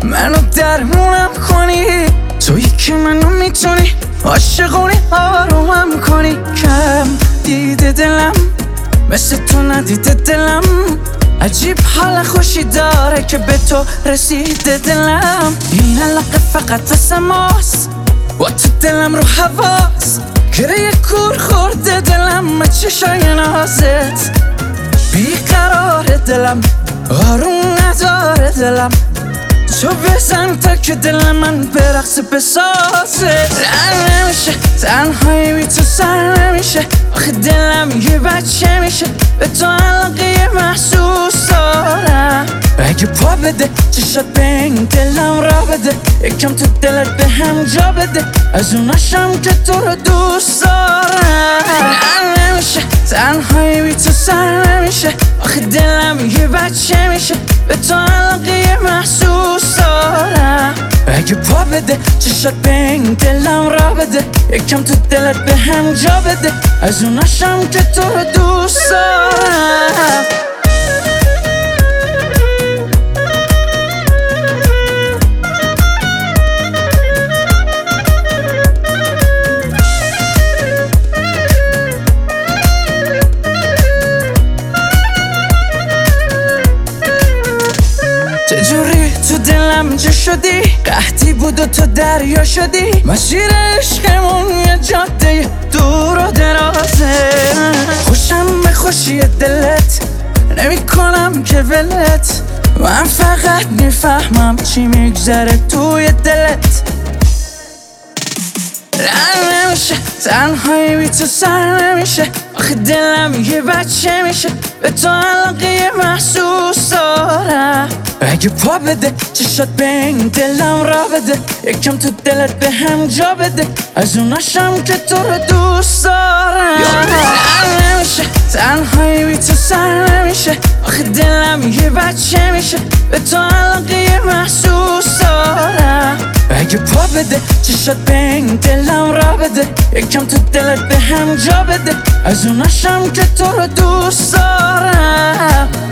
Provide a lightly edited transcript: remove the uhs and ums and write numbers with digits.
منو درمونم کنی، تویی که منو میتونی عاشقونی آرومم کنی. کم دیده دلم مثل تو ندیده دلم، عجیب حال خوشی داره که به تو رسیده دلم. این علاقه فقط واسه ماست، با تو دلم رو حواس، گره کور خورده دلم چشای نازت. بیقرار دلم آروم نداره دلم، تو بزن تا که دل من به رقص بسازه. رن نمیشه تنهایی بی تو سر نمیشه، آخه دلم یه بچه میشه، به تو علاقه محسوس دارم. اگه پا بده چشات به این دلم را بده، یکم تو دلت به هم جا بده، از اوناشم که تو رو دوست دارم. رن نمیشه تنهایی بی تو سر نمیشه، آخه دلم یه بچه میشه، به تو علاقه محسوس دارم. اگه پا بده چشات به این دلم را بده، یکم تو دلت به هم جا بده، از اوناشم که تو رو دوست دارم. چجوری تو دلم جا شدی، قحطی بود و تو دریا شدی، مسیر عشقمون یه جاده دور و درازه. خوشم به خوشی دلت نمی کنم که ولت، من فقط میفهمم چی میگذره توی دلت. رن نمیشه تنهایی بی تو سر نمیشه، آخه دلم یه بچه میشه، به تو علاقه محسوس دارم. اگه پا بده چشات به این دلم را بده، یکم تو دلت به هم جا بده، از اوناشم که تو رو دوست دارم. رن نمیشه تنهایی بی تو سر نمیشه، آخه دلم یه بچه میشه، به تو علاقه محسوس دارم. اگه پا بده چشات به این دلم را بده، یکم تو دلت به هم جا بده، از اوناشم که تو رو دوست دارم.